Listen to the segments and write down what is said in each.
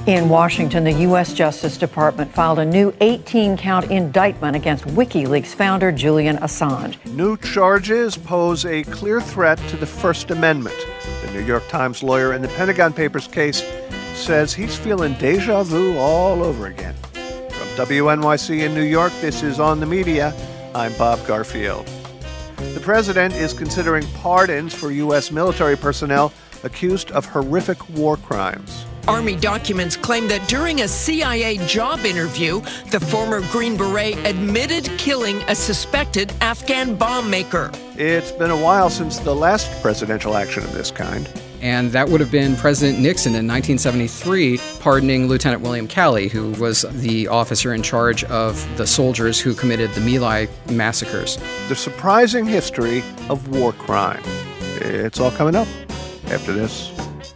In Washington, the U.S. Justice Department filed a new 18-count indictment against WikiLeaks founder Julian Assange. New charges pose a clear threat to the First Amendment. The New York Times lawyer in the Pentagon Papers case says he's feeling deja vu all over again. From WNYC in New York, this is On the Media. I'm Bob Garfield. The president is considering pardons for U.S. military personnel accused of horrific war crimes. Army documents claim that during a CIA job interview, the former Green Beret admitted killing a suspected Afghan bomb maker. It's been a while since the last presidential action of this kind. And that would have been President Nixon in 1973 pardoning Lieutenant William Calley, who was the officer in charge of the soldiers who committed the My Lai massacres. The surprising history of war crime. It's all coming up after this.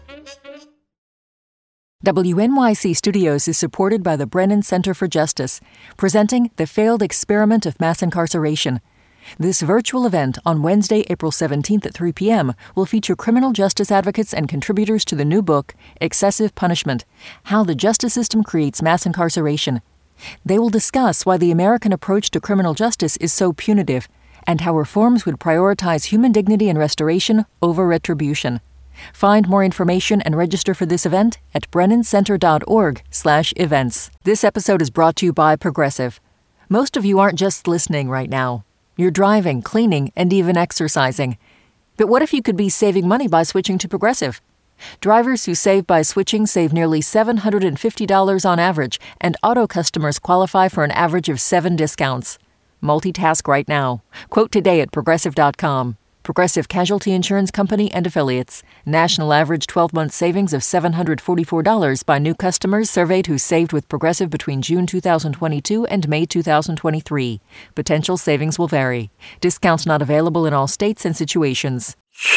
WNYC Studios is supported by the Brennan Center for Justice, presenting The Failed Experiment of Mass Incarceration. This virtual event on Wednesday, April 17th at 3 p.m. will feature criminal justice advocates and contributors to the new book, Excessive Punishment: How the Justice System Creates Mass Incarceration. They will discuss why the American approach to criminal justice is so punitive, and how reforms would prioritize human dignity and restoration over retribution. Find more information and register for this event at brennancenter.org/events. This episode is brought to you by Progressive. Most of you aren't just listening right now. You're driving, cleaning, and even exercising. But what if you could be saving money by switching to Progressive? Drivers who save by switching save nearly $750 on average, and auto customers qualify for an average of 7 discounts. Multitask right now. Quote today at Progressive.com. Progressive Casualty Insurance Company and Affiliates. National average 12-month savings of $744 by new customers surveyed who saved with Progressive between June 2022 and May 2023. Potential savings will vary. Discounts not available in all states and situations.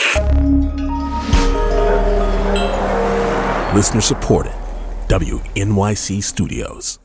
Listener supported. WNYC Studios.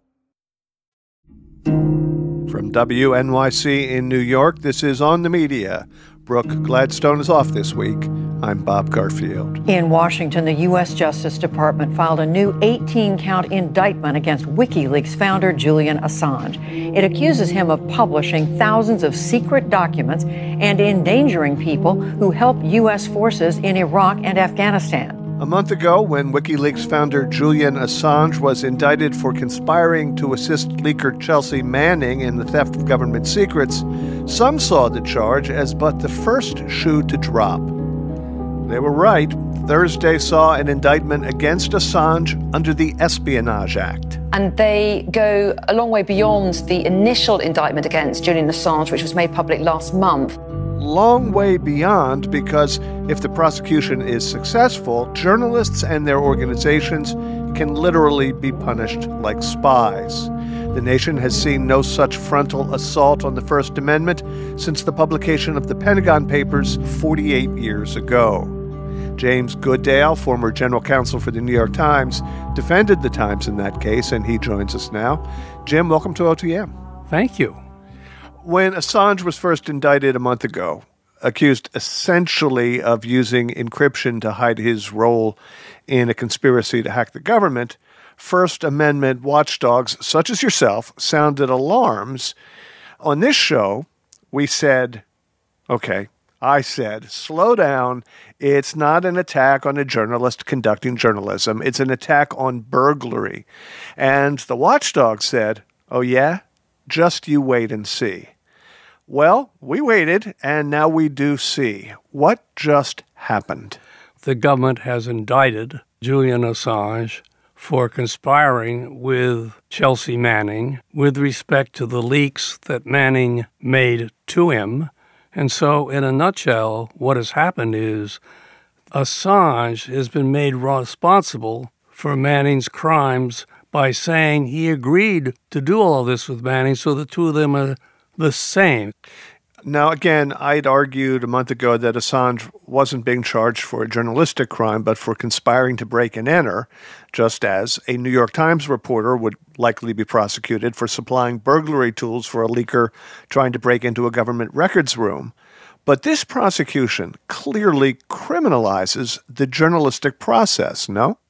From WNYC in New York, this is On the Media. Brooke Gladstone is off this week. I'm Bob Garfield. In Washington, the U.S. Justice Department filed a new 18-count indictment against WikiLeaks founder Julian Assange. It accuses him of publishing thousands of secret documents and endangering people who helped U.S. forces in Iraq and Afghanistan. A month ago, when WikiLeaks founder Julian Assange was indicted for conspiring to assist leaker Chelsea Manning in the theft of government secrets, some saw the charge as but the first shoe to drop. They were right. Thursday saw an indictment against Assange under the Espionage Act. And they go a long way beyond the initial indictment against Julian Assange, which was made public last month. Long way beyond, because if the prosecution is successful, journalists and their organizations can literally be punished like spies. The nation has seen no such frontal assault on the First Amendment since the publication of the Pentagon Papers 48 years ago. James Goodale, former general counsel for the New York Times, defended the Times in that case, and he joins us now. Jim, welcome to OTM. Thank you. When Assange was first indicted a month ago, accused essentially of using encryption to hide his role in a conspiracy to hack the government, First Amendment watchdogs such as yourself sounded alarms. On this show, we said, I said, slow down. It's not an attack on a journalist conducting journalism. It's an attack on burglary. And the watchdog said, oh yeah? Just you wait and see. Well, we waited, and now we do see. What just happened? The government has indicted Julian Assange for conspiring with Chelsea Manning with respect to the leaks that Manning made to him. And so, in a nutshell, what has happened is Assange has been made responsible for Manning's crimes by saying he agreed to do all of this with Manning, so the two of them are the same. Now, again, I'd argued a month ago that Assange wasn't being charged for a journalistic crime, but for conspiring to break and enter, just as a New York Times reporter would likely be prosecuted for supplying burglary tools for a leaker trying to break into a government records room. But this prosecution clearly criminalizes the journalistic process, no?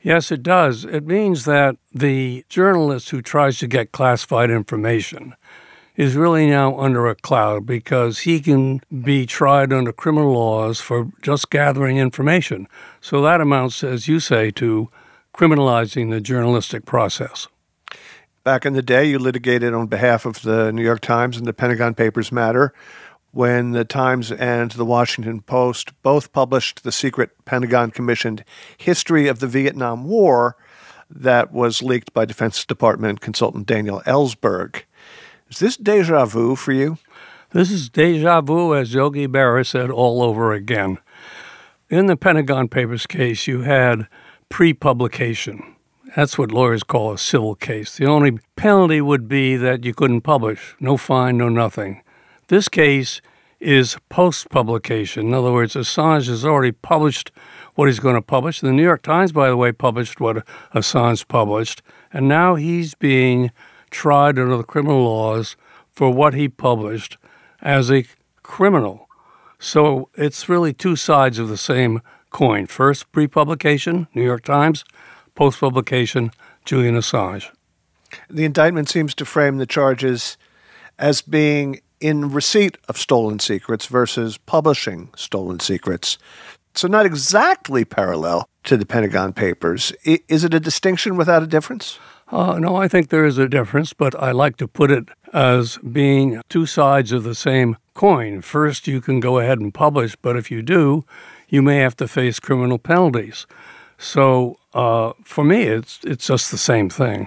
Yes, it does. It means that the journalist who tries to get classified information is really now under a cloud because he can be tried under criminal laws for just gathering information. So that amounts, as you say, to criminalizing the journalistic process. Back in the day, you litigated on behalf of the New York Times and the Pentagon Papers matter when the Times and the Washington Post both published the secret Pentagon-commissioned History of the Vietnam War that was leaked by Defense Department consultant Daniel Ellsberg. Is this deja vu for you? This is deja vu, as Yogi Berra said, all over again. In the Pentagon Papers case, you had pre-publication. That's what lawyers call a civil case. The only penalty would be that you couldn't publish. No fine, no nothing. This case is post-publication. In other words, Assange has already published what he's going to publish. The New York Times, by the way, published what Assange published. And now he's being tried under the criminal laws for what he published as a criminal. So it's really two sides of the same coin. First, pre-publication, New York Times. Post-publication, Julian Assange. The indictment seems to frame the charges as being in receipt of stolen secrets versus publishing stolen secrets. So not exactly parallel to the Pentagon Papers. Is it a distinction without a difference? No, I think there is a difference, but I like to put it as being two sides of the same coin. First, you can go ahead and publish, but if you do, you may have to face criminal penalties. So for me, it's just the same thing.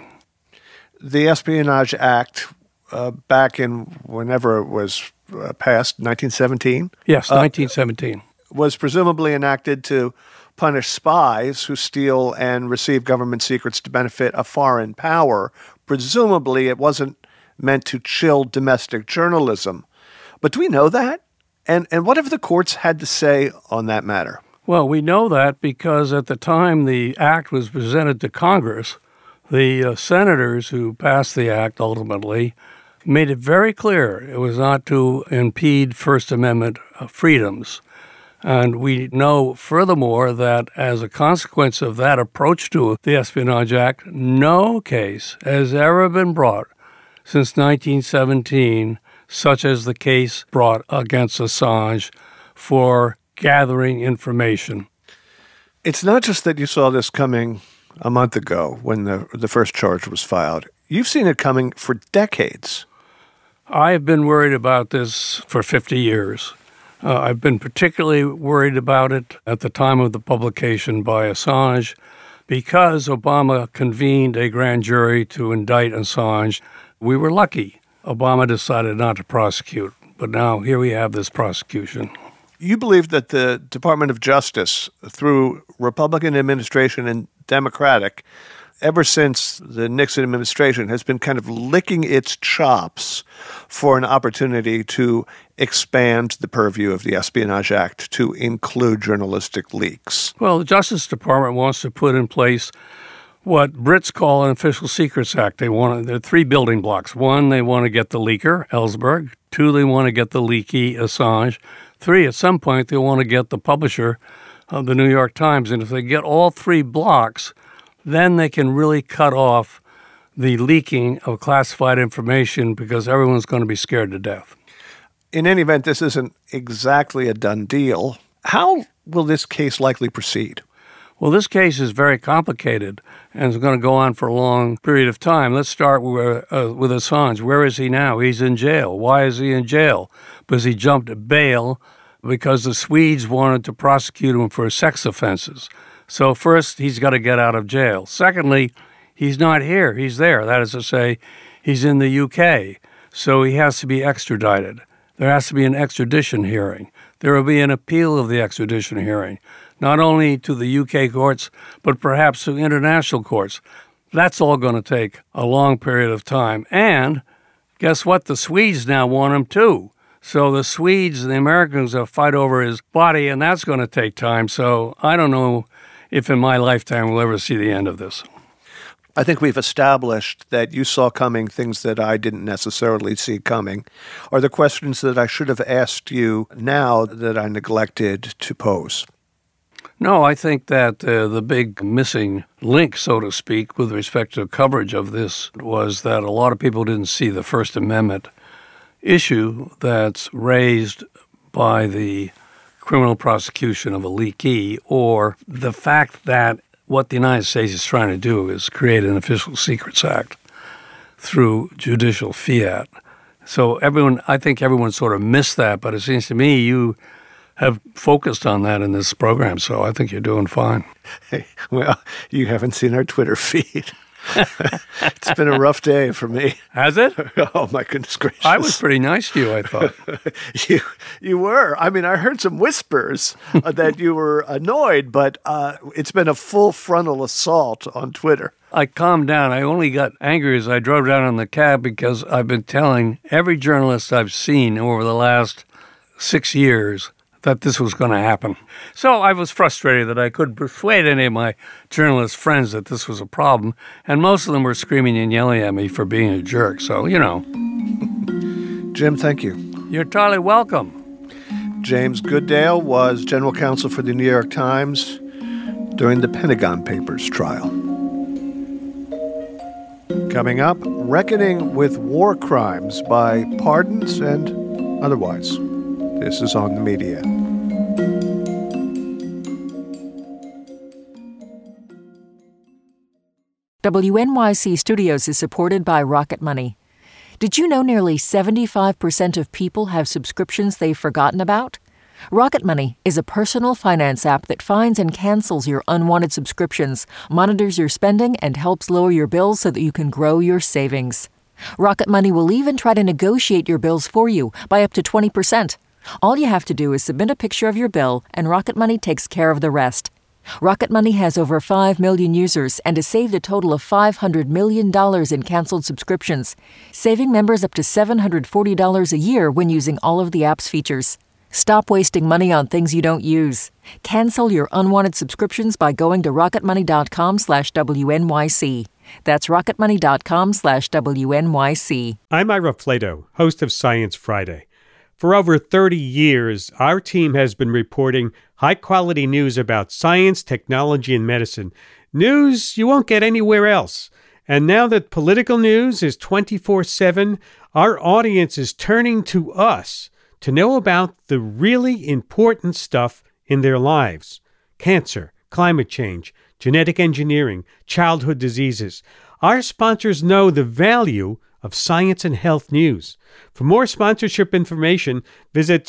The Espionage Act, back in whenever it was passed, 1917? Yes, 1917. Was presumably enacted to punish spies who steal and receive government secrets to benefit a foreign power. Presumably, it wasn't meant to chill domestic journalism. But do we know that? And what have the courts had to say on that matter? Well, we know that because at the time the act was presented to Congress, the senators who passed the act ultimately made it very clear it was not to impede First Amendment freedoms. And we know, furthermore, that as a consequence of that approach to the Espionage Act, no case has ever been brought since 1917, such as the case brought against Assange for gathering information. It's not just that you saw this coming a month ago when the first charge was filed. You've seen it coming for decades. I've been worried about this for 50 years. I've been particularly worried about it at the time of the publication by Assange because Obama convened a grand jury to indict Assange. We were lucky. Obama decided not to prosecute, but now here we have this prosecution. You believe that the Department of Justice, through Republican administration and Democratic, ever since the Nixon administration, has been kind of licking its chops for an opportunity to expand the purview of the Espionage Act to include journalistic leaks. Well, the Justice Department wants to put in place what Brits call an Official Secrets Act. There are three building blocks. One, they want to get the leaker, Ellsberg. Two, they want to get the leaky, Assange. Three, at some point, they want to get the publisher of the New York Times. And if they get all three blocks, then they can really cut off the leaking of classified information because everyone's going to be scared to death. In any event, this isn't exactly a done deal. How will this case likely proceed? Well, this case is very complicated and it's going to go on for a long period of time. Let's start with Assange. Where is he now? He's in jail. Why is he in jail? Because he jumped bail because the Swedes wanted to prosecute him for sex offenses. So first, he's got to get out of jail. Secondly, he's not here. He's there. That is to say, he's in the UK. So he has to be extradited. There has to be an extradition hearing. There will be an appeal of the extradition hearing, not only to the UK courts, but perhaps to international courts. That's all going to take a long period of time. And guess what? The Swedes now want him too. So the Swedes and the Americans will fight over his body, and that's going to take time. So I don't know if in my lifetime we'll ever see the end of this. I think we've established that you saw coming things that I didn't necessarily see coming. Are there questions that I should have asked you now that I neglected to pose? No, I think that the big missing link, so to speak, with respect to coverage of this was that a lot of people didn't see the First Amendment issue that's raised by the criminal prosecution of a leakee, or the fact that what the United States is trying to do is create an Official Secrets Act through judicial fiat. So I think everyone sort of missed that, but it seems to me you have focused on that in this program, so I think you're doing fine. Hey, well, you haven't seen our Twitter feed. It's been a rough day for me. Has it? Oh, my goodness gracious. I was pretty nice to you, I thought. You were. I mean, I heard some whispers that you were annoyed, but it's been a full frontal assault on Twitter. I calmed down. I only got angry as I drove down in the cab because I've been telling every journalist I've seen over the last 6 years that this was going to happen. So I was frustrated that I couldn't persuade any of my journalist friends that this was a problem, and most of them were screaming and yelling at me for being a jerk, so, you know. Jim, thank you. You're totally welcome. James Goodale was general counsel for the New York Times during the Pentagon Papers trial. Coming up, reckoning with war crimes by pardons and otherwise. This is On the Media. WNYC Studios is supported by Rocket Money. Did you know nearly 75% of people have subscriptions they've forgotten about? Rocket Money is a personal finance app that finds and cancels your unwanted subscriptions, monitors your spending, and helps lower your bills so that you can grow your savings. Rocket Money will even try to negotiate your bills for you by up to 20%. All you have to do is submit a picture of your bill, and Rocket Money takes care of the rest. Rocket Money has over 5 million users and has saved a total of $500 million in canceled subscriptions, saving members up to $740 a year when using all of the app's features. Stop wasting money on things you don't use. Cancel your unwanted subscriptions by going to rocketmoney.com/WNYC. That's rocketmoney.com/WNYC. I'm Ira Flato, host of Science Friday. For over 30 years, our team has been reporting high-quality news about science, technology, and medicine. News you won't get anywhere else. And now that political news is 24/7, our audience is turning to us to know about the really important stuff in their lives. Cancer, climate change, genetic engineering, childhood diseases. Our sponsors know the value of science and health news. For more sponsorship information, visit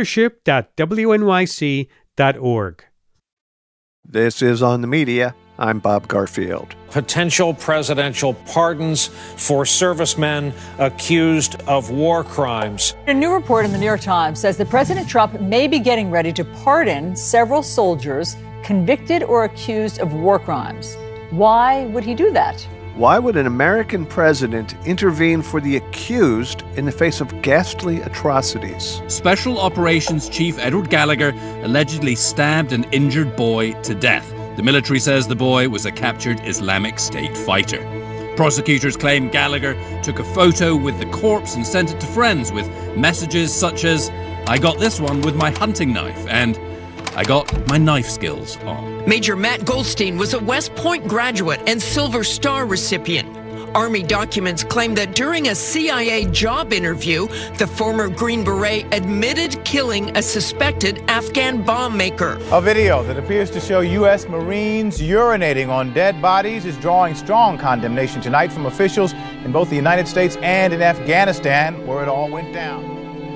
sponsorship.wnyc.org. This is On the Media. I'm Bob Garfield. Potential presidential pardons for servicemen accused of war crimes. A new report in the New York Times says that President Trump may be getting ready to pardon several soldiers convicted or accused of war crimes. Why would he do that? Why would an American president intervene for the accused in the face of ghastly atrocities? Special Operations Chief Edward Gallagher allegedly stabbed an injured boy to death. The military says the boy was a captured Islamic State fighter. Prosecutors claim Gallagher took a photo with the corpse and sent it to friends with messages such as, "I got this one with my hunting knife," and "I got my knife skills on." Major Matt Goldstein was a West Point graduate and Silver Star recipient. Army documents claim that during a CIA job interview, the former Green Beret admitted killing a suspected Afghan bomb maker. A video that appears to show U.S. Marines urinating on dead bodies is drawing strong condemnation tonight from officials in both the United States and in Afghanistan, where it all went down.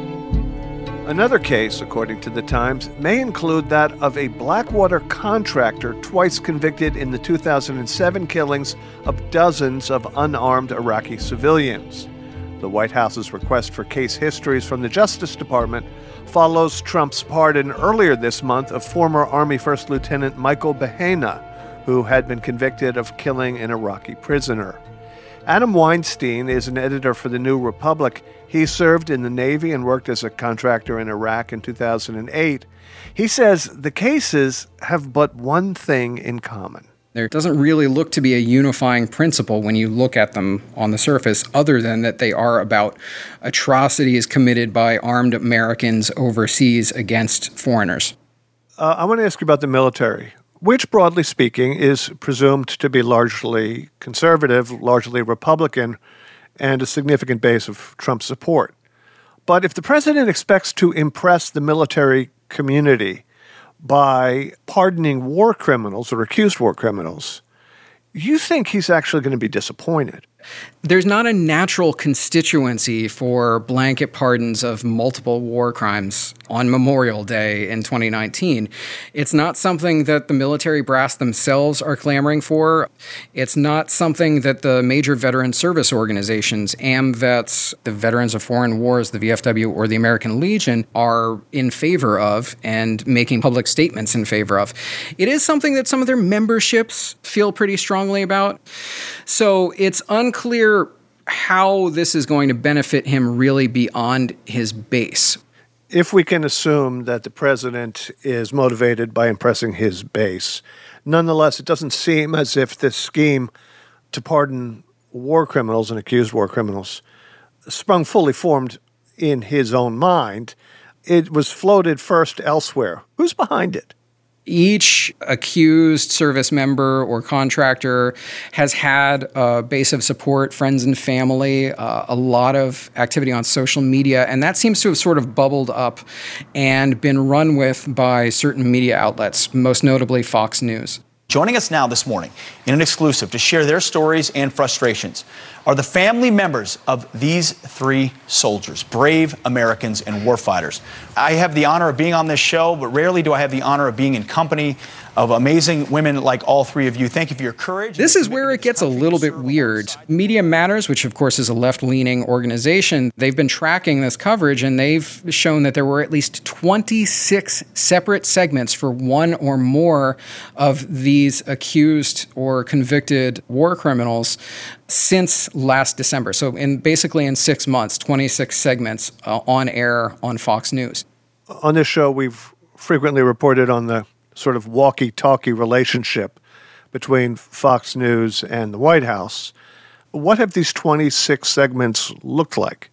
Another case, according to the Times, may include that of a Blackwater contractor twice convicted in the 2007 killings of dozens of unarmed Iraqi civilians. The White House's request for case histories from the Justice Department follows Trump's pardon earlier this month of former Army First Lieutenant Michael Bahena, who had been convicted of killing an Iraqi prisoner. Adam Weinstein is an editor for The New Republic. He served in the Navy and worked as a contractor in Iraq in 2008. He says the cases have but one thing in common. There doesn't really look to be a unifying principle when you look at them on the surface, other than that they are about atrocities committed by armed Americans overseas against foreigners. I want to ask you about the military, which, broadly speaking, is presumed to be largely conservative, largely Republican, and a significant base of Trump's support. But if the president expects to impress the military community by pardoning war criminals or accused war criminals, you think he's actually going to be disappointed. There's not a natural constituency for blanket pardons of multiple war crimes on Memorial Day in 2019. It's not something that the military brass themselves are clamoring for. It's not something that the major veteran service organizations, AMVETS, the Veterans of Foreign Wars, the VFW, or the American Legion, are in favor of and making public statements in favor of. It is something that some of their memberships feel pretty strongly about. So it's unclear how this is going to benefit him really beyond his base. If we can assume that the president is motivated by impressing his base, nonetheless, it doesn't seem as if this scheme to pardon war criminals and accused war criminals sprung fully formed in his own mind. It was floated first elsewhere. Who's behind it? Each accused service member or contractor has had a base of support, friends and family, a lot of activity on social media, and that seems to have sort of bubbled up and been run with by certain media outlets, most notably Fox News. Joining us now this morning in an exclusive to share their stories and frustrations are the family members of these three soldiers, brave Americans and warfighters. I have the honor of being on this show, but rarely do I have the honor of being in company of amazing women like all three of you. Thank you for your courage. This is where it gets a little bit weird. Media Matters, which of course is a left-leaning organization, they've been tracking this coverage, and they've shown that there were at least 26 separate segments for one or more of these accused or convicted war criminals since last December. So basically in 6 months, 26 segments on air on Fox News. On this show, we've frequently reported on the sort of walkie-talkie relationship between Fox News and the White House. What have these 26 segments looked like?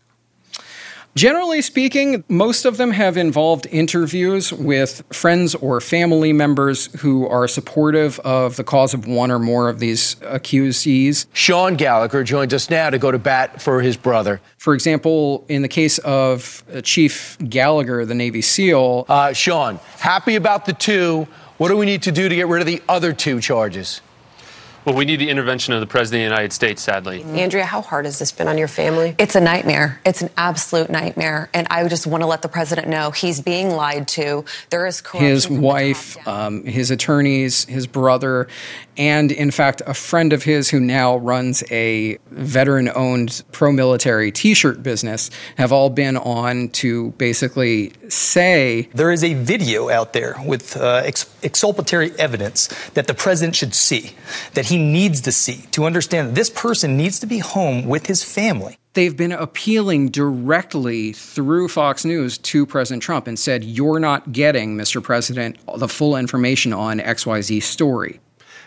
Generally speaking, most of them have involved interviews with friends or family members who are supportive of the cause of one or more of these accusees. Sean Gallagher joins us now to go to bat for his brother. For example, in the case of Chief Gallagher, the Navy SEAL. Sean, happy about the two. What do we need to do to get rid of the other two charges? Well, we need the intervention of the President of the United States, sadly. Andrea, how hard has this been on your family? It's a nightmare. It's an absolute nightmare. And I just want to let the president know he's being lied to. There is corruption. His wife, his attorneys, his brother, and in fact, a friend of his who now runs a veteran-owned pro-military T-shirt business have all been on to basically say... There is a video out there with exculpatory evidence that the president should see, that he needs to see, to understand that this person needs to be home with his family. They've been appealing directly through Fox News to President Trump and said, you're not getting, Mr. President, the full information on XYZ story.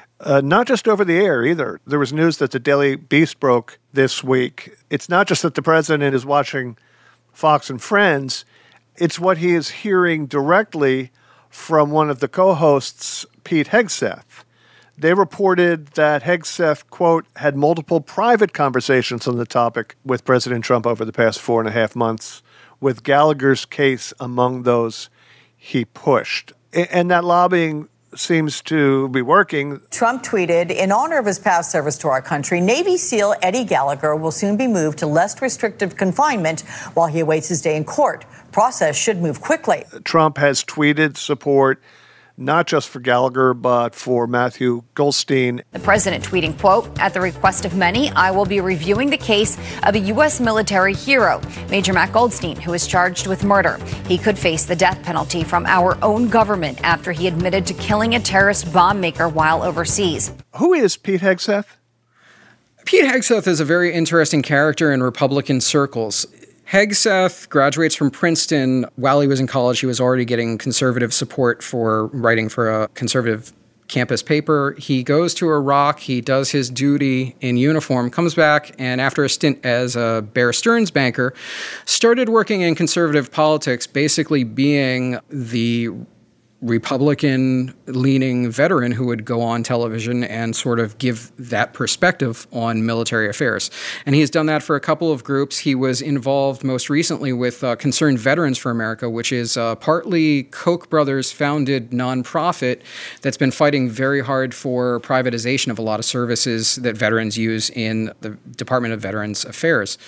Not just over the air either. There was news that the Daily Beast broke this week. It's not just that the president is watching Fox and Friends. It's what he is hearing directly from one of the co-hosts, Pete Hegseth. They reported that Hegseth, quote, had multiple private conversations on the topic with President Trump over the past 4.5 months, with Gallagher's case among those he pushed. And that lobbying seems to be working. Trump tweeted, in honor of his past service to our country, Navy SEAL Eddie Gallagher will soon be moved to less restrictive confinement while he awaits his day in court. Process should move quickly. Trump has tweeted support not just for Gallagher, but for Matthew Goldstein. The president tweeting, quote, at the request of many, I will be reviewing the case of a U.S. military hero, Major Matt Goldstein, who is charged with murder. He could face the death penalty from our own government after he admitted to killing a terrorist bomb maker while overseas. Who is Pete Hegseth? Pete Hegseth is a very interesting character in Republican circles. Hegseth graduates from Princeton. While he was in college, he was already getting conservative support for writing for a conservative campus paper. He goes to Iraq. He does his duty in uniform, comes back, and after a stint as a Bear Stearns banker, started working in conservative politics, basically being the Republican-leaning veteran who would go on television and sort of give that perspective on military affairs. And he's done that for a couple of groups. He was involved most recently with Concerned Veterans for America, which is partly Koch brothers-founded nonprofit that's been fighting very hard for privatization of a lot of services that veterans use in the Department of Veterans Affairs.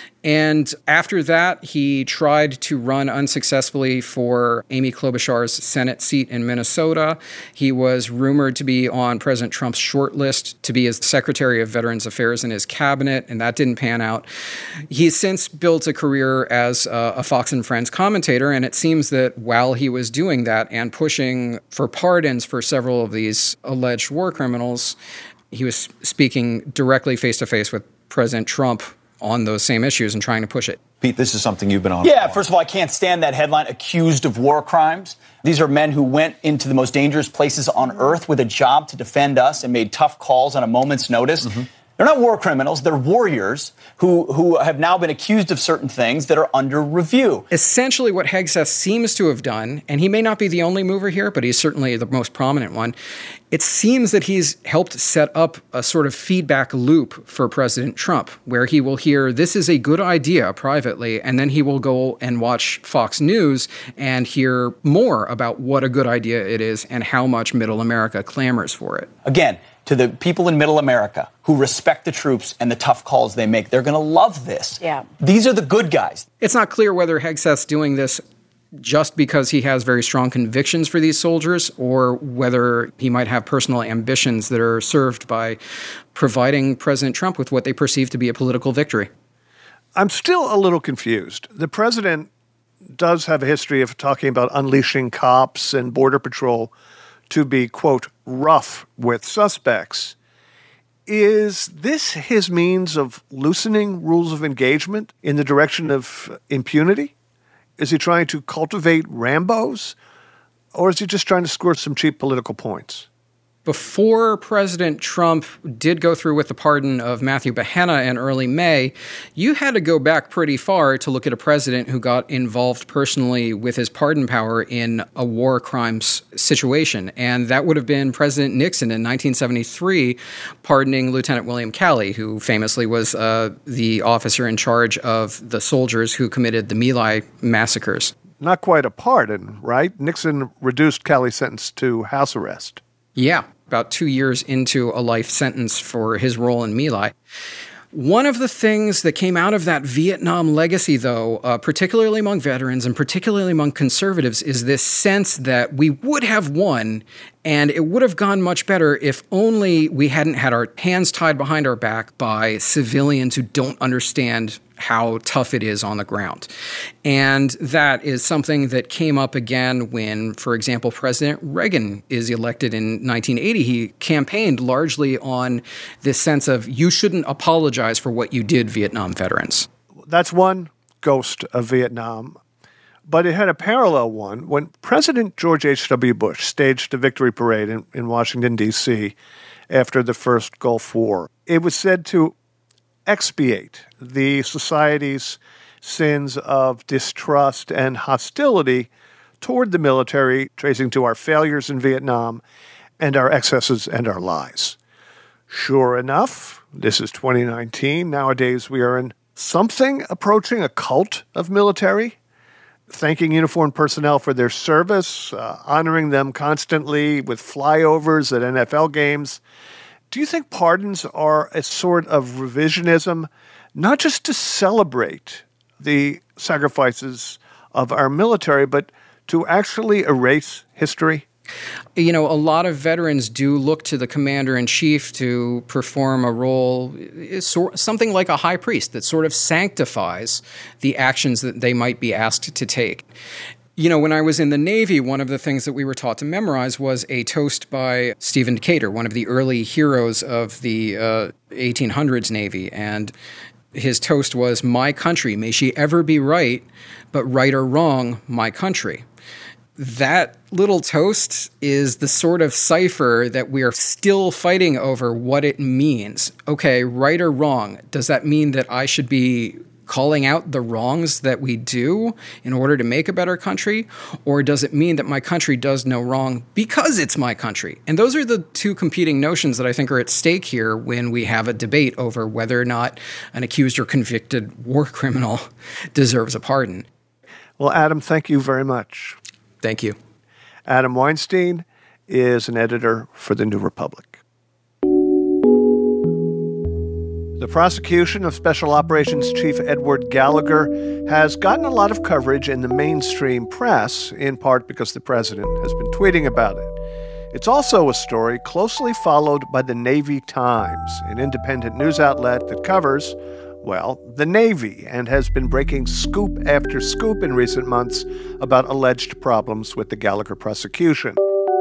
And after that, he tried to run unsuccessfully for Amy Klobuchar's Senate seat in Minnesota. He was rumored to be on President Trump's shortlist to be his Secretary of Veterans Affairs in his cabinet, and that didn't pan out. He's since built a career as a Fox and Friends commentator, and it seems that while he was doing that and pushing for pardons for several of these alleged war criminals, he was speaking directly face-to-face with President Trump on those same issues and trying to push it. Pete, this is something you've been on. Yeah, first of all, I can't stand that headline, accused of war crimes. These are men who went into the most dangerous places on earth with a job to defend us and made tough calls on a moment's notice. Mm-hmm. They're not war criminals. They're warriors who have now been accused of certain things that are under review. Essentially what Hegseth seems to have done, and he may not be the only mover here, but he's certainly the most prominent one, it seems that he's helped set up a sort of feedback loop for President Trump, where he will hear, this is a good idea privately, and then he will go and watch Fox News and hear more about what a good idea it is and how much Middle America clamors for it. Again, to the people in Middle America who respect the troops and the tough calls they make, they're going to love this. Yeah. These are the good guys. It's not clear whether Hegseth's doing this just because he has very strong convictions for these soldiers or whether he might have personal ambitions that are served by providing President Trump with what they perceive to be a political victory. I'm still a little confused. The president does have a history of talking about unleashing cops and Border Patrol to be, quote, rough with suspects. Is this his means of loosening rules of engagement in the direction of impunity? Is he trying to cultivate Rambos? Or is he just trying to score some cheap political points? Before President Trump did go through with the pardon of Matthew Behenna in early May, you had to go back pretty far to look at a president who got involved personally with his pardon power in a war crimes situation. And that would have been President Nixon in 1973 pardoning Lieutenant William Calley, who famously was the officer in charge of the soldiers who committed the My Lai massacres. Not quite a pardon, right? Nixon reduced Calley's sentence to house arrest. Yeah, about 2 years into a life sentence for his role in My Lai. One of the things that came out of that Vietnam legacy, though, particularly among veterans and particularly among conservatives, is this sense that we would have won and it would have gone much better if only we hadn't had our hands tied behind our back by civilians who don't understand how tough it is on the ground. And that is something that came up again when, for example, President Reagan is elected in 1980. He campaigned largely on this sense of you shouldn't apologize for what you did, Vietnam veterans. That's one ghost of Vietnam. But it had a parallel one when President George H.W. Bush staged a victory parade in Washington, D.C. after the first Gulf War. It was said to expiate the society's sins of distrust and hostility toward the military, tracing to our failures in Vietnam and our excesses and our lies. Sure enough, this is 2019. Nowadays, we are in something approaching a cult of military, thanking uniformed personnel for their service, honoring them constantly with flyovers at NFL games. Do you think pardons are a sort of revisionism, not just to celebrate the sacrifices of our military, but to actually erase history? You know, a lot of veterans do look to the commander-in-chief to perform a role, something like a high priest that sort of sanctifies the actions that they might be asked to take. You know, when I was in the Navy, one of the things that we were taught to memorize was a toast by Stephen Decatur, one of the early heroes of the 1800s Navy. And his toast was, "My country, may she ever be right, but right or wrong, my country." That little toast is the sort of cipher that we are still fighting over what it means. Okay, right or wrong, does that mean that I should be calling out the wrongs that we do in order to make a better country? Or does it mean that my country does no wrong because it's my country? And those are the two competing notions that I think are at stake here when we have a debate over whether or not an accused or convicted war criminal deserves a pardon. Well, Adam, thank you very much. Thank you. Adam Weinstein is an editor for The New Republic. The prosecution of Special Operations Chief Edward Gallagher has gotten a lot of coverage in the mainstream press, in part because the president has been tweeting about it. It's also a story closely followed by the Navy Times, an independent news outlet that covers, well, the Navy, and has been breaking scoop after scoop in recent months about alleged problems with the Gallagher prosecution.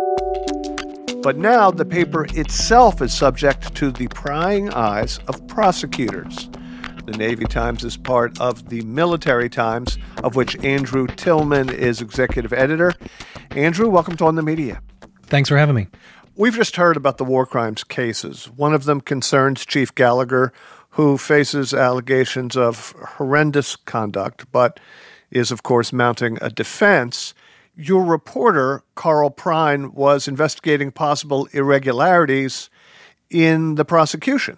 But now the paper itself is subject to the prying eyes of prosecutors. The Navy Times is part of the Military Times, of which Andrew Tillman is executive editor. Andrew, welcome to On the Media. Thanks for having me. We've just heard about the war crimes cases. One of them concerns Chief Gallagher, who faces allegations of horrendous conduct, but is, of course, mounting a defense. Your reporter, Carl Prine, was investigating possible irregularities in the prosecution.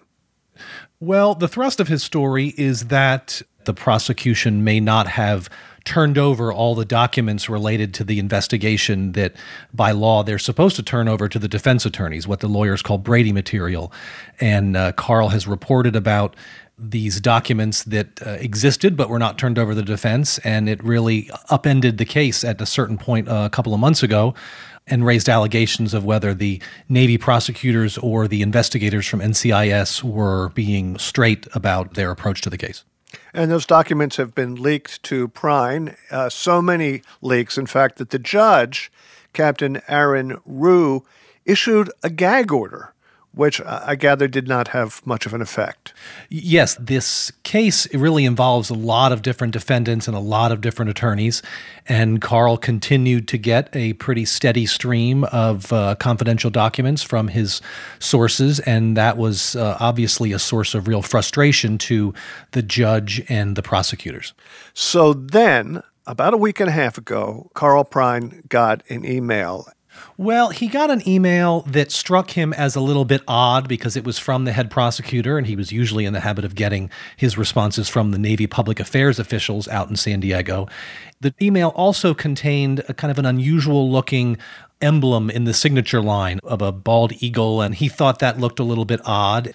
Well, the thrust of his story is that the prosecution may not have turned over all the documents related to the investigation that, by law, they're supposed to turn over to the defense attorneys, what the lawyers call Brady material. And Carl has reported about these documents that existed but were not turned over to the defense, and it really upended the case at a certain point a couple of months ago and raised allegations of whether the Navy prosecutors or the investigators from NCIS were being straight about their approach to the case. And those documents have been leaked to Prine, so many leaks, in fact, that the judge, Captain Aaron Rue, issued a gag order, which I gather did not have much of an effect. Yes, this case really involves a lot of different defendants and a lot of different attorneys, and Carl continued to get a pretty steady stream of confidential documents from his sources, and that was obviously a source of real frustration to the judge and the prosecutors. So then, about a week and a half ago, Carl Prine got an email. Well, he got an email that struck him as a little bit odd because it was from the head prosecutor, and he was usually in the habit of getting his responses from the Navy public affairs officials out in San Diego. The email also contained a kind of an unusual-looking emblem in the signature line of a bald eagle, and he thought that looked a little bit odd.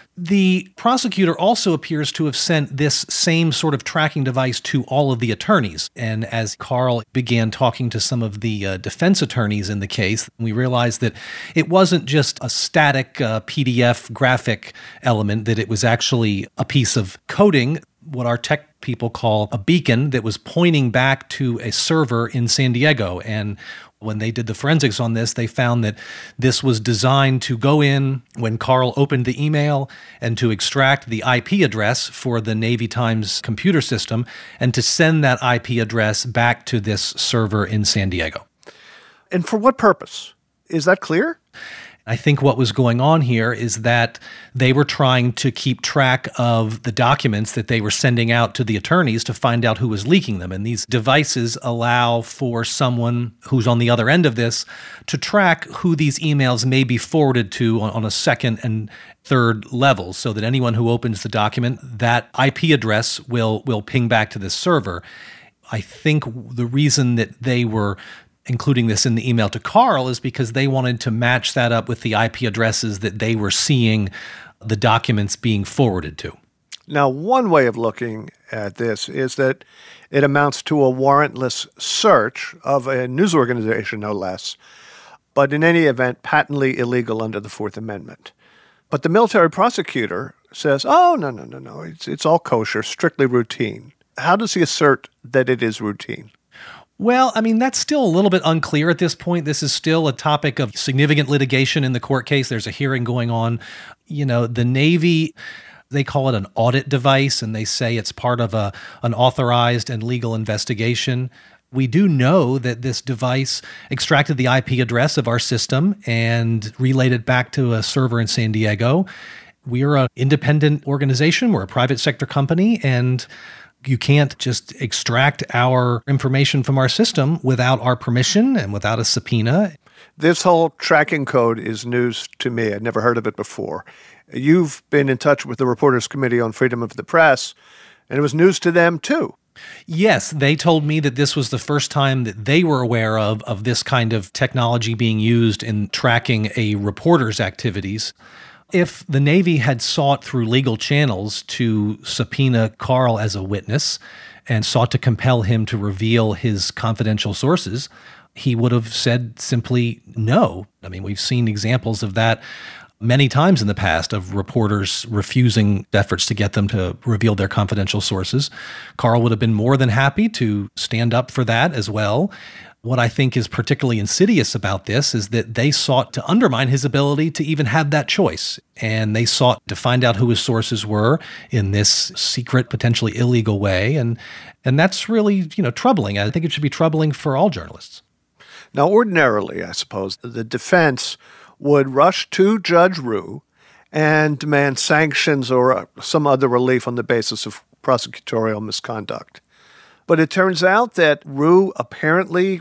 The prosecutor also appears to have sent this same sort of tracking device to all of the attorneys. And as Carl began talking to some of the defense attorneys in the case, we realized that it wasn't just a static PDF graphic element, that it was actually a piece of coding, what our tech people call a beacon, that was pointing back to a server in San Diego. And when they did the forensics on this, they found that this was designed to go in when Carl opened the email and to extract the IP address for the Navy Times computer system and to send that IP address back to this server in San Diego. And for what purpose? Is that clear? I think what was going on here is that they were trying to keep track of the documents that they were sending out to the attorneys to find out who was leaking them. And these devices allow for someone who's on the other end of this to track who these emails may be forwarded to on a second and third level, so that anyone who opens the document, that IP address will ping back to this server. I think the reason that they were including this in the email to Carl is because they wanted to match that up with the IP addresses that they were seeing the documents being forwarded to. Now, one way of looking at this is that it amounts to a warrantless search of a news organization, no less, but in any event, patently illegal under the Fourth Amendment. But the military prosecutor says, oh, no, it's all kosher, strictly routine. How does he assert that it is routine? Well, I mean, that's still a little bit unclear at this point. This is still a topic of significant litigation in the court case. There's a hearing going on. You know, the Navy, they call it an audit device, and they say it's part of an authorized and legal investigation. We do know that this device extracted the IP address of our system and relayed it back to a server in San Diego. we're an independent organization, we're a private sector company, and you can't just extract our information from our system without our permission and without a subpoena. This whole tracking code is news to me. I'd never heard of it before. You've been in touch with the Reporters Committee on Freedom of the Press, and it was news to them too. Yes, they told me that this was the first time that they were aware of this kind of technology being used in tracking a reporter's activities. If the Navy had sought through legal channels to subpoena Carl as a witness and sought to compel him to reveal his confidential sources, he would have said simply no. I mean, we've seen examples of that many times in the past of reporters refusing efforts to get them to reveal their confidential sources. Carl would have been more than happy to stand up for that as well. What I think is particularly insidious about this is that they sought to undermine his ability to even have that choice. And they sought to find out who his sources were in this secret, potentially illegal way. And that's really, troubling. I think it should be troubling for all journalists. Now, ordinarily, I suppose, the defense would rush to Judge Ryu and demand sanctions or some other relief on the basis of prosecutorial misconduct. But it turns out that Ryu apparently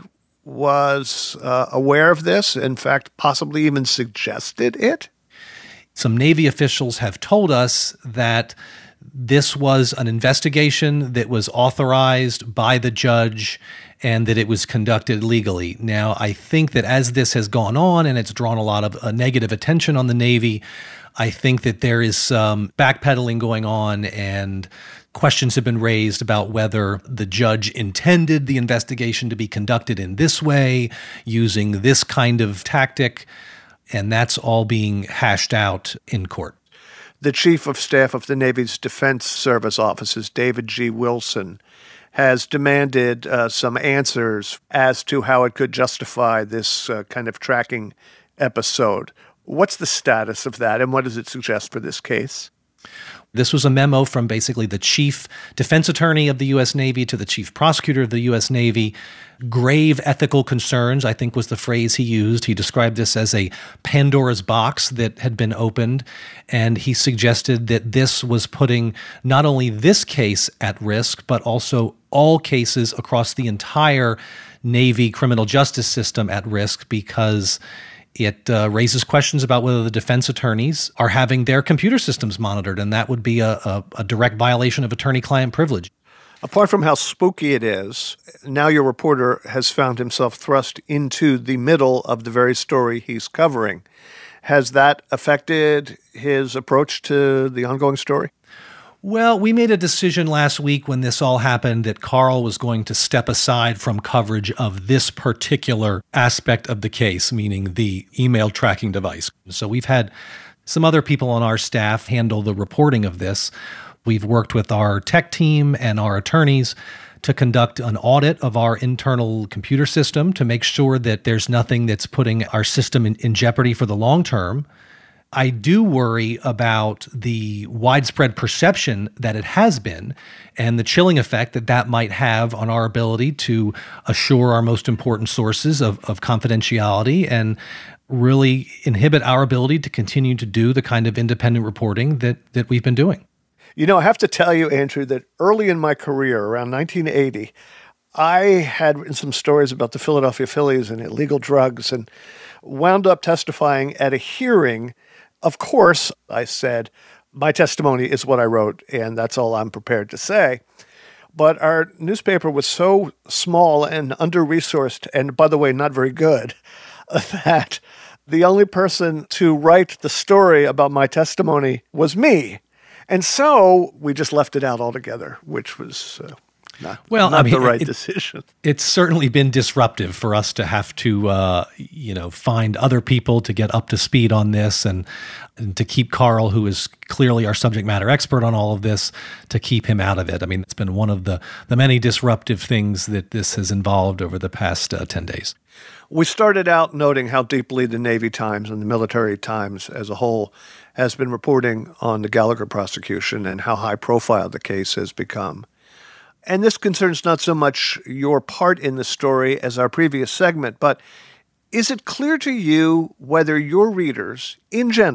was aware of this, in fact, possibly even suggested it. Some Navy officials have told us that this was an investigation that was authorized by the judge and that it was conducted legally. Now, I think that as this has gone on and it's drawn a lot of negative attention on the Navy, I think that there is some backpedaling going on, and questions have been raised about whether the judge intended the investigation to be conducted in this way, using this kind of tactic, and that's all being hashed out in court. The Chief of Staff of the Navy's Defense Service Offices, David G. Wilson, has demanded some answers as to how it could justify this kind of tracking episode. What's the status of that, and what does it suggest for this case? This was a memo from basically the chief defense attorney of the U.S. Navy to the chief prosecutor of the U.S. Navy. Grave ethical concerns, I think, was the phrase he used. He described this as a Pandora's box that had been opened, and he suggested that this was putting not only this case at risk, but also all cases across the entire Navy criminal justice system at risk, because it raises questions about whether the defense attorneys are having their computer systems monitored, and that would be a direct violation of attorney-client privilege. Apart from how spooky it is, now your reporter has found himself thrust into the middle of the very story he's covering. Has that affected his approach to the ongoing story? Well, we made a decision last week when this all happened that Carl was going to step aside from coverage of this particular aspect of the case, meaning the email tracking device. So we've had some other people on our staff handle the reporting of this. We've worked with our tech team and our attorneys to conduct an audit of our internal computer system to make sure that there's nothing that's putting our system in jeopardy for the long term. I do worry about the widespread perception that it has been and the chilling effect that that might have on our ability to assure our most important sources of confidentiality and really inhibit our ability to continue to do the kind of independent reporting that we've been doing. You know, I have to tell you, Andrew, that early in my career, around 1980, I had some stories about the Philadelphia Phillies and illegal drugs and wound up testifying at a hearing. Of course, I said, my testimony is what I wrote, and that's all I'm prepared to say. But our newspaper was so small and under-resourced, and by the way, not very good, that the only person to write the story about my testimony was me. And so we just left it out altogether, which was not the right decision. It's certainly been disruptive for us to have to, find other people to get up to speed on this and to keep Carl, who is clearly our subject matter expert on all of this, to keep him out of it. I mean, it's been one of the many disruptive things that this has involved over the past 10 days. We started out noting how deeply the Navy Times and the Military Times as a whole has been reporting on the Gallagher prosecution and how high profile the case has become. And this concerns not so much your part in the story as our previous segment, but is it clear to you whether your readers, in general,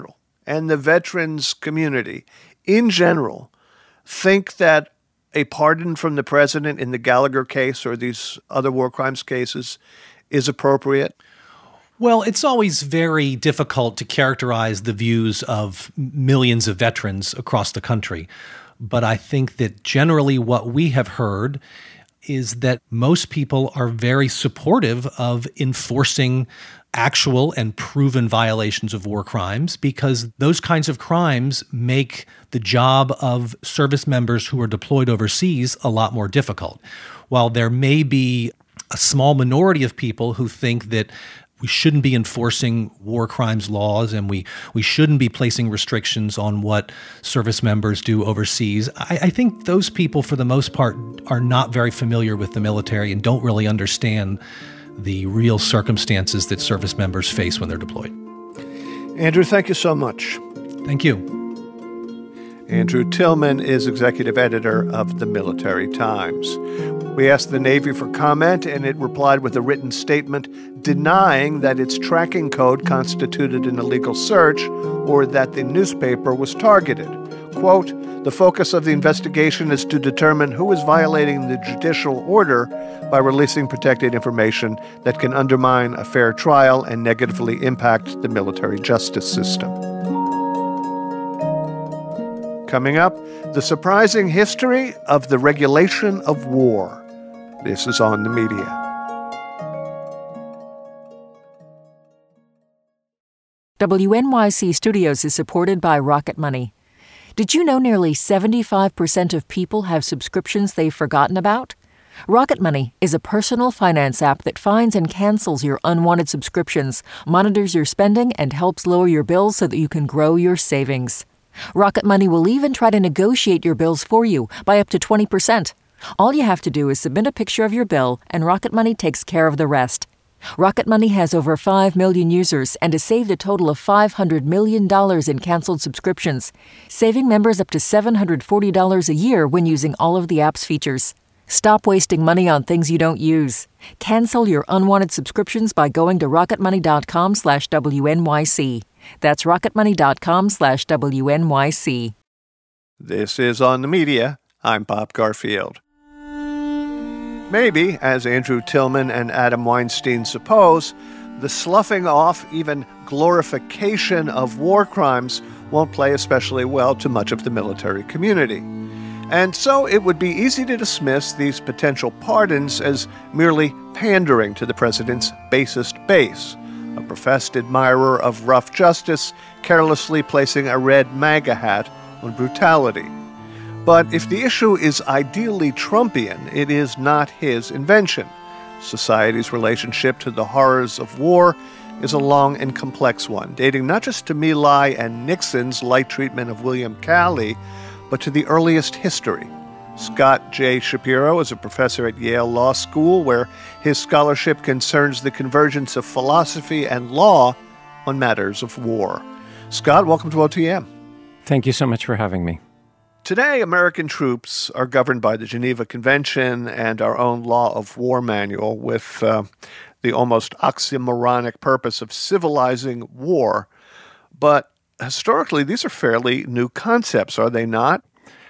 and the veterans community in general think that a pardon from the president in the Gallagher case or these other war crimes cases is appropriate? Well, it's always very difficult to characterize the views of millions of veterans across the country. But I think that generally what we have heard is that most people are very supportive of enforcing actual and proven violations of war crimes, because those kinds of crimes make the job of service members who are deployed overseas a lot more difficult. While there may be a small minority of people who think that we shouldn't be enforcing war crimes laws and we shouldn't be placing restrictions on what service members do overseas, I think those people, for the most part, are not very familiar with the military and don't really understand the real circumstances that service members face when they're deployed. Andrew, thank you so much. Thank you. Andrew Tillman is executive editor of the Military Times. We asked the Navy for comment, and it replied with a written statement denying that its tracking code constituted an illegal search or that the newspaper was targeted. Quote, "The focus of the investigation is to determine who is violating the judicial order by releasing protected information that can undermine a fair trial and negatively impact the military justice system." Coming up, the surprising history of the regulation of war. This is On the Media. WNYC Studios is supported by Rocket Money. Did you know nearly 75% of people have subscriptions they've forgotten about? Rocket Money is a personal finance app that finds and cancels your unwanted subscriptions, monitors your spending, and helps lower your bills so that you can grow your savings. Rocket Money will even try to negotiate your bills for you by up to 20%. All you have to do is submit a picture of your bill, and Rocket Money takes care of the rest. Rocket Money has over 5 million users and has saved a total of $500 million in canceled subscriptions, saving members up to $740 a year when using all of the app's features. Stop wasting money on things you don't use. Cancel your unwanted subscriptions by going to rocketmoney.com/WNYC. That's rocketmoney.com/WNYC. This is On the Media. I'm Bob Garfield. Maybe, as Andrew Tillman and Adam Weinstein suppose, the sloughing off, even glorification of war crimes won't play especially well to much of the military community. And so it would be easy to dismiss these potential pardons as merely pandering to the president's basest base, a professed admirer of rough justice carelessly placing a red MAGA hat on brutality. But if the issue is ideally Trumpian, it is not his invention. Society's relationship to the horrors of war is a long and complex one, dating not just to My Lai and Nixon's light treatment of William Calley, but to the earliest history. Scott J. Shapiro is a professor at Yale Law School, where his scholarship concerns the convergence of philosophy and law on matters of war. Scott, welcome to OTM. Thank you so much for having me. Today, American troops are governed by the Geneva Convention and our own Law of War manual, with the almost oxymoronic purpose of civilizing war. But historically, these are fairly new concepts, are they not?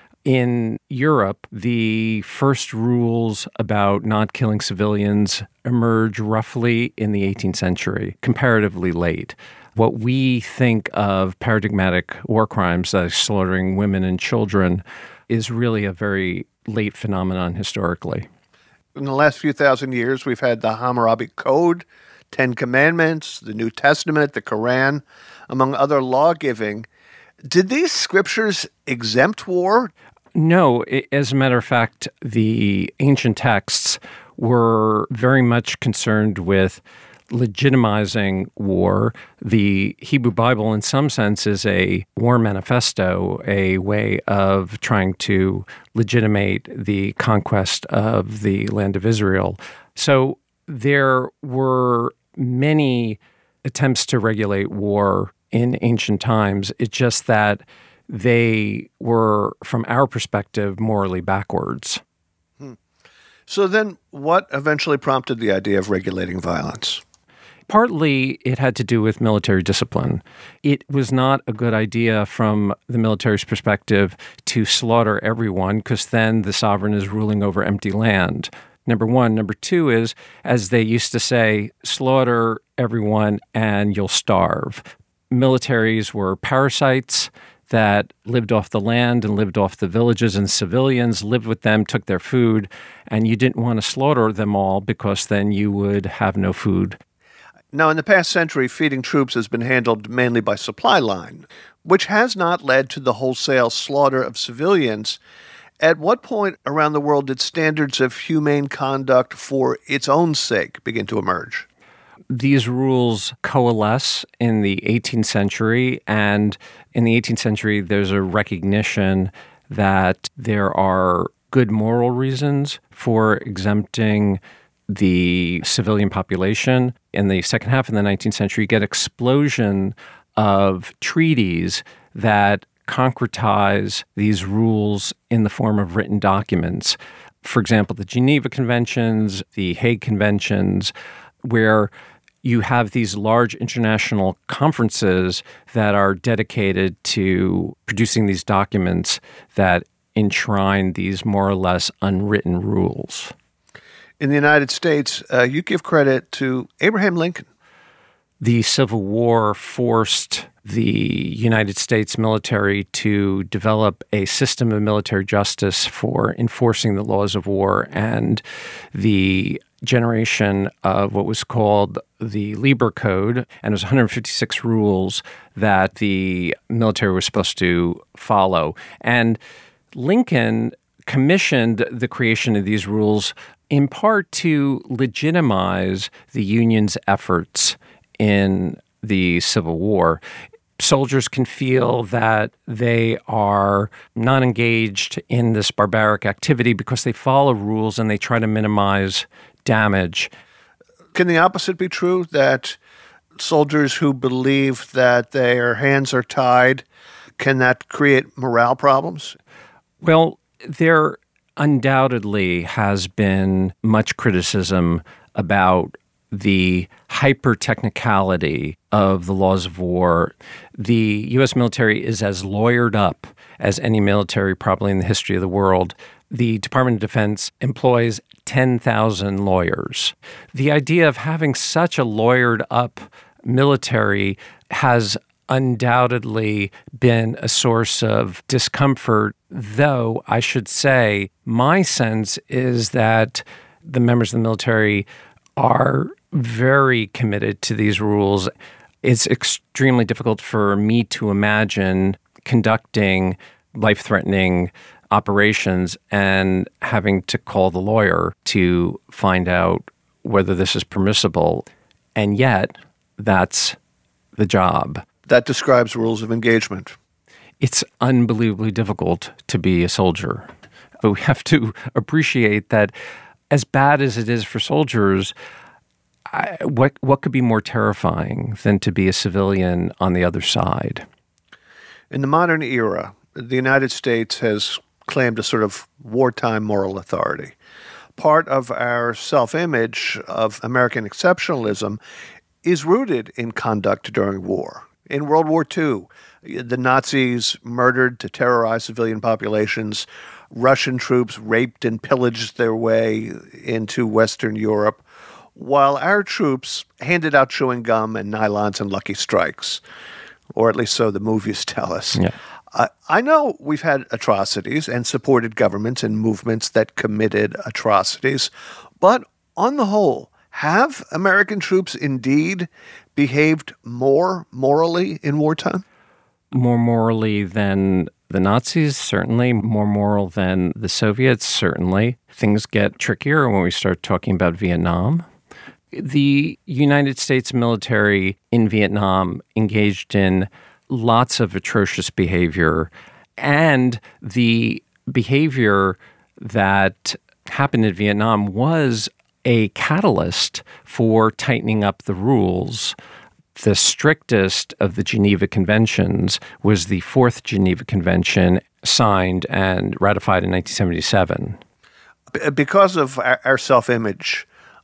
In Europe, the first rules about not killing civilians emerge roughly in the 18th century, comparatively late. What we think of paradigmatic war crimes, slaughtering women and children, is really a very late phenomenon historically. In the last few thousand years, we've had the Hammurabi Code, 10 Commandments, the New Testament, the Quran, among other law-giving. Did these scriptures exempt war? No. As a matter of fact, the ancient texts were very much concerned with legitimizing war. The Hebrew Bible, in some sense, is a war manifesto, a way of trying to legitimate the conquest of the land of Israel. So there were many attempts to regulate war in ancient times. It's just that they were, from our perspective, morally backwards. So then what eventually prompted the idea of regulating violence? Partly it had to do with military discipline. It was not a good idea from the military's perspective to slaughter everyone, because then the sovereign is ruling over empty land. Number one. Number two is, as they used to say, slaughter everyone and you'll starve. Militaries were parasites that lived off the land and lived off the villages, and civilians lived with them, took their food, and you didn't want to slaughter them all because then you would have no food. Now, in the past century, feeding troops has been handled mainly by supply line, which has not led to the wholesale slaughter of civilians. At what point around the world did standards of humane conduct for its own sake begin to emerge? These rules coalesce in the 18th century, and in the 18th century, there's a recognition that there are good moral reasons for exempting the civilian population. In the second half of the 19th century, you get explosion of treaties that concretize these rules in the form of written documents. For example, the Geneva Conventions, the Hague Conventions, where you have these large international conferences that are dedicated to producing these documents that enshrine these more or less unwritten rules. In the United States, you give credit to Abraham Lincoln. The Civil War forced the United States military to develop a system of military justice for enforcing the laws of war, and the generation of what was called the Lieber Code, and it was 156 rules that the military was supposed to follow. And Lincoln commissioned the creation of these rules in part to legitimize the Union's efforts in the Civil War. Soldiers can feel that they are not engaged in this barbaric activity because they follow rules and they try to minimize damage. Can the opposite be true, that soldiers who believe that their hands are tied, can that create morale problems? Well, there undoubtedly has been much criticism about the hyper-technicality of the laws of war. The U.S. military is as lawyered up as any military probably in the history of the world. The Department of Defense employs 10,000 lawyers. The idea of having such a lawyered up military has undoubtedly been a source of discomfort, though I should say my sense is that the members of the military are very committed to these rules. It's extremely difficult for me to imagine conducting life-threatening operations and having to call the lawyer to find out whether this is permissible. And yet, that's the job. That describes rules of engagement. It's unbelievably difficult to be a soldier. But we have to appreciate that as bad as it is for soldiers, what could be more terrifying than to be a civilian on the other side? In the modern era, the United States has claimed a sort of wartime moral authority. Part of our self-image of American exceptionalism is rooted in conduct during war. In World War II, the Nazis murdered to terrorize civilian populations. Russian troops raped and pillaged their way into Western Europe, while our troops handed out chewing gum and nylons and Lucky Strikes, or at least so the movies tell us. Yeah. I know we've had atrocities and supported governments and movements that committed atrocities, but on the whole, have American troops indeed behaved more morally in wartime? More morally than the Nazis, certainly. More moral than the Soviets, certainly. Things get trickier when we start talking about Vietnam. The United States military in Vietnam engaged in lots of atrocious behavior, and the behavior that happened in Vietnam was a catalyst for tightening up the rules. The strictest of the Geneva Conventions was the Fourth Geneva Convention, signed and ratified in 1977. Because of our self-image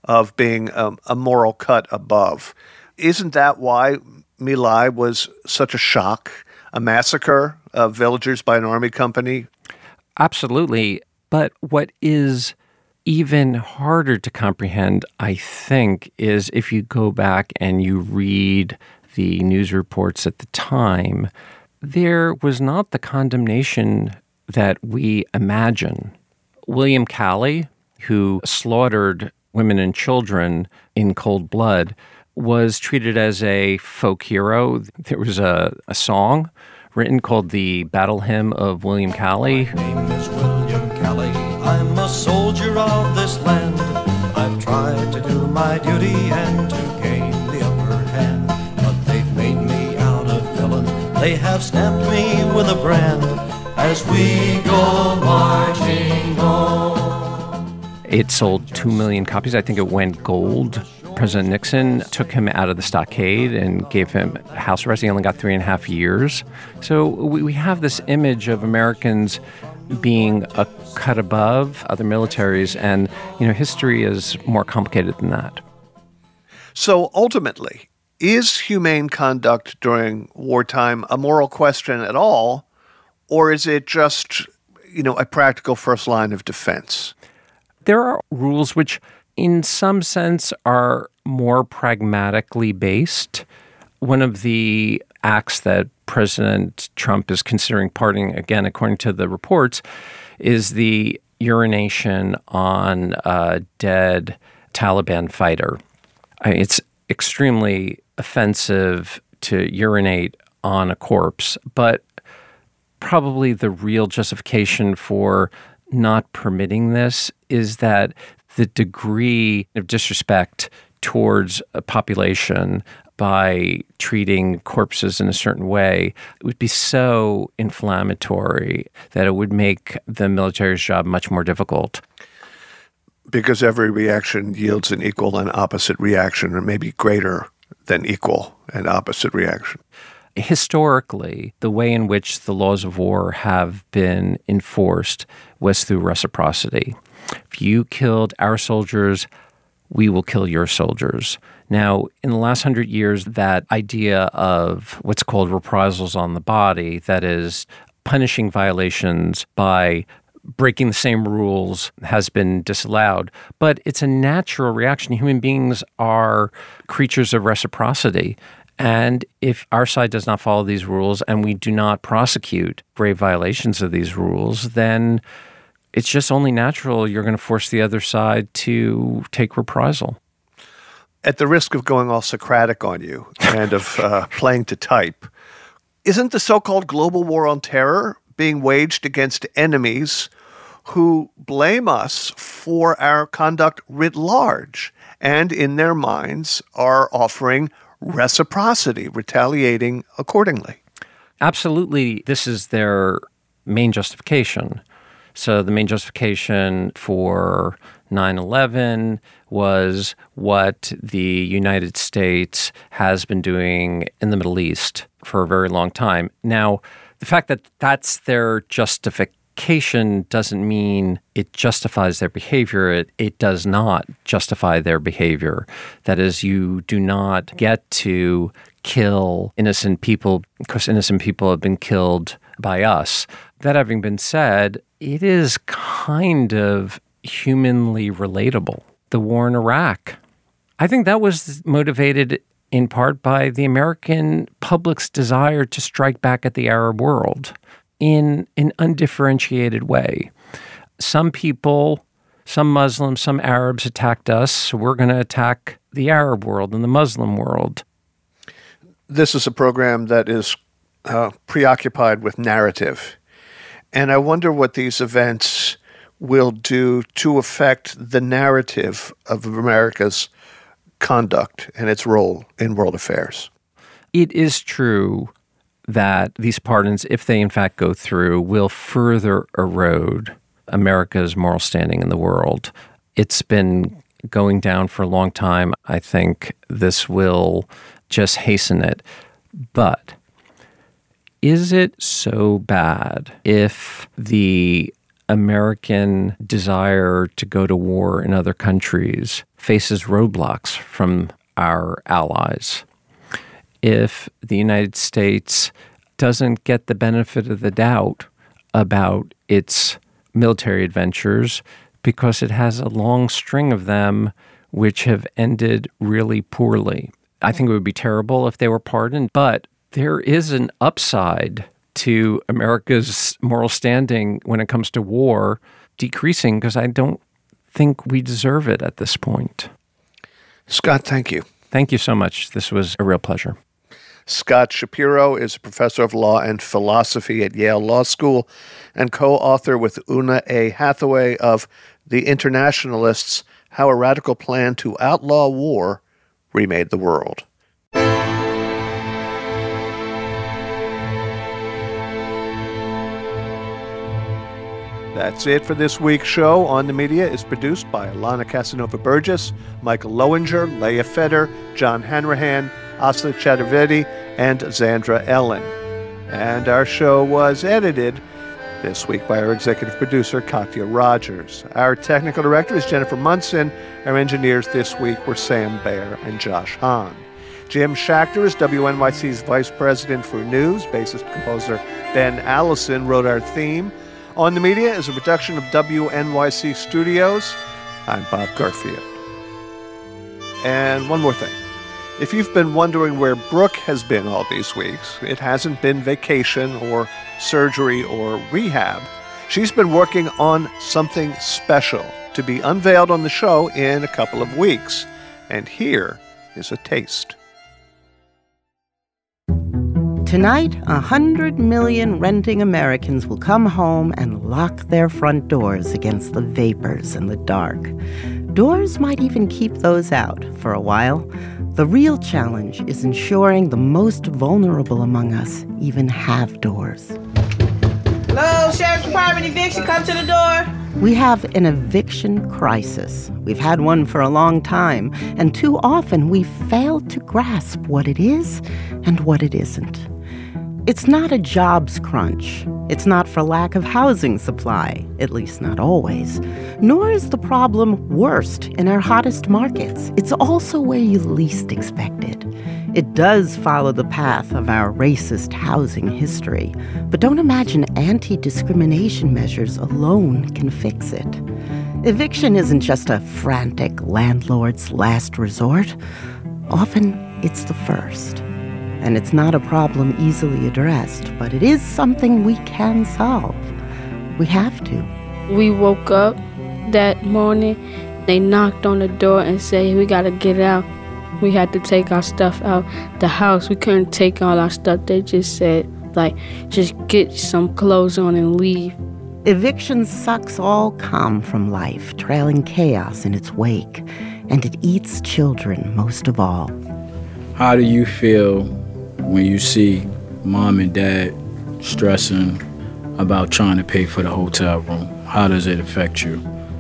of being a moral cut above. Isn't that why My Lai was such a shock, a massacre of villagers by an army company? Absolutely. But what is even harder to comprehend, I think, is if you go back and you read the news reports at the time, there was not the condemnation that we imagine. William Calley, who slaughtered women and children in cold blood, was treated as a folk hero. There was a song written called the Battle Hymn of William Calley. My name is William Calley. I'm a soldier of this land. I've tried to do my duty and to gain the upper hand, but they've made me out a villain. They have stamped me with a brand as we go marching home. It sold 2 million copies. I think it went gold. President Nixon took him out of the stockade and gave him house arrest. He only got 3.5 years. So we have this image of Americans being a cut above other militaries, and history is more complicated than that. So ultimately, is humane conduct during wartime a moral question at all, or is it just a practical first line of defense? There are rules which, in some sense, are more pragmatically based. One of the acts that President Trump is considering pardoning, again, according to the reports, is the urination on a dead Taliban fighter. It's extremely offensive to urinate on a corpse, but probably the real justification for not permitting this is that the degree of disrespect towards a population by treating corpses in a certain way would be so inflammatory that it would make the military's job much more difficult. Because every reaction yields an equal and opposite reaction, or maybe greater than equal and opposite reaction. Historically, the way in which the laws of war have been enforced was through reciprocity. If you killed our soldiers, we will kill your soldiers. Now, in the last 100 years, that idea of what's called reprisals on the body, that is, punishing violations by breaking the same rules, has been disallowed. But it's a natural reaction. Human beings are creatures of reciprocity. And if our side does not follow these rules and we do not prosecute grave violations of these rules, then it's just only natural you're going to force the other side to take reprisal. At the risk of going all Socratic on you and of playing to type, isn't the so-called global war on terror being waged against enemies who blame us for our conduct writ large and in their minds are offering reciprocity, retaliating accordingly? Absolutely. This is their main justification. So the main justification for 9/11 was what the United States has been doing in the Middle East for a very long time. Now, the fact that that's their justification doesn't mean it justifies their behavior. It does not justify their behavior. That is, you do not get to kill innocent people because innocent people have been killed by us. That having been said, it is kind of humanly relatable. The war in Iraq. I think that was motivated in part by the American public's desire to strike back at the Arab world in an undifferentiated way. Some people, some Muslims, some Arabs attacked us, so we're going to attack the Arab world and the Muslim world. This is a program that is preoccupied with narrative. And I wonder what these events will do to affect the narrative of America's conduct and its role in world affairs. It is true that these pardons, if they in fact go through, will further erode America's moral standing in the world. It's been going down for a long time. I think this will just hasten it. But is it so bad if the American desire to go to war in other countries faces roadblocks from our allies. If the United States doesn't get the benefit of the doubt about its military adventures because it has a long string of them which have ended really poorly. I think it would be terrible if they were pardoned, but there is an upside to America's moral standing when it comes to war decreasing because I don't think we deserve it at this point. Scott, thank you. Thank you so much. This was a real pleasure. Scott Shapiro is a professor of law and philosophy at Yale Law School and co-author with Una A. Hathaway of The Internationalists, How a Radical Plan to Outlaw War Remade the World. That's it for this week's show. On the Media is produced by Alana Casanova-Burgess, Michael Lowinger, Leah Feder, John Hanrahan, Asli Chaturvedi, and Zandra Ellen. And our show was edited this week by our executive producer, Katya Rogers. Our technical director is Jennifer Munson. Our engineers this week were Sam Baer and Josh Hahn. Jim Schachter is WNYC's vice president for news. Bassist composer Ben Allison wrote our theme. On the Media is a production of WNYC Studios. I'm Bob Garfield. And one more thing. If you've been wondering where Brooke has been all these weeks, it hasn't been vacation or surgery or rehab. She's been working on something special to be unveiled on the show in a couple of weeks. And here is a taste. Tonight, 100 million renting Americans will come home and lock their front doors against the vapors and the dark. Doors might even keep those out for a while. The real challenge is ensuring the most vulnerable among us even have doors. Hello, Sheriff's Department eviction, come to the door. We have an eviction crisis. We've had one for a long time, and too often we fail to grasp what it is and what it isn't. It's not a jobs crunch. It's not for lack of housing supply, at least not always. Nor is the problem worst in our hottest markets. It's also where you least expect it. It does follow the path of our racist housing history, but don't imagine anti-discrimination measures alone can fix it. Eviction isn't just a frantic landlord's last resort. Often, it's the first. And it's not a problem easily addressed, but it is something we can solve. We have to. We woke up that morning, they knocked on the door and said, we gotta get out. We had to take our stuff out the house. We couldn't take all our stuff. They just said, just get some clothes on and leave. Eviction sucks all calm from life, trailing chaos in its wake. And it eats children most of all. How do you feel when you see mom and dad stressing about trying to pay for the hotel room? How does it affect you?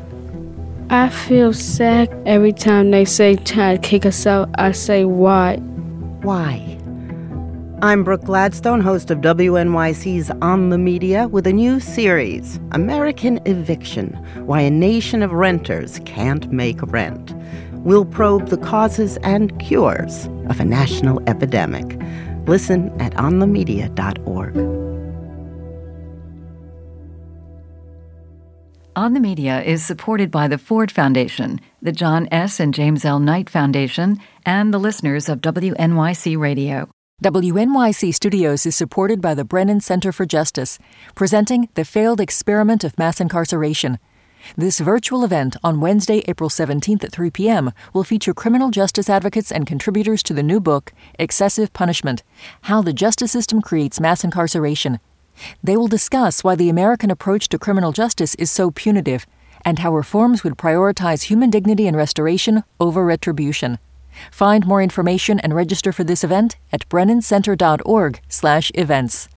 I feel sad every time they say try to kick us out. I say, why? Why? I'm Brooke Gladstone, host of WNYC's On the Media, with a new series, American Eviction, Why a Nation of Renters Can't Make Rent. We'll probe the causes and cures of a national epidemic. Listen at onthemedia.org. On the Media is supported by the Ford Foundation, the John S. and James L. Knight Foundation, and the listeners of WNYC Radio. WNYC Studios is supported by the Brennan Center for Justice, presenting The Failed Experiment of Mass Incarceration. This virtual event on Wednesday, April 17th at 3 p.m. will feature criminal justice advocates and contributors to the new book, Excessive Punishment: How the Justice System Creates Mass Incarceration. They will discuss why the American approach to criminal justice is so punitive and how reforms would prioritize human dignity and restoration over retribution. Find more information and register for this event at brennancenter.org/events.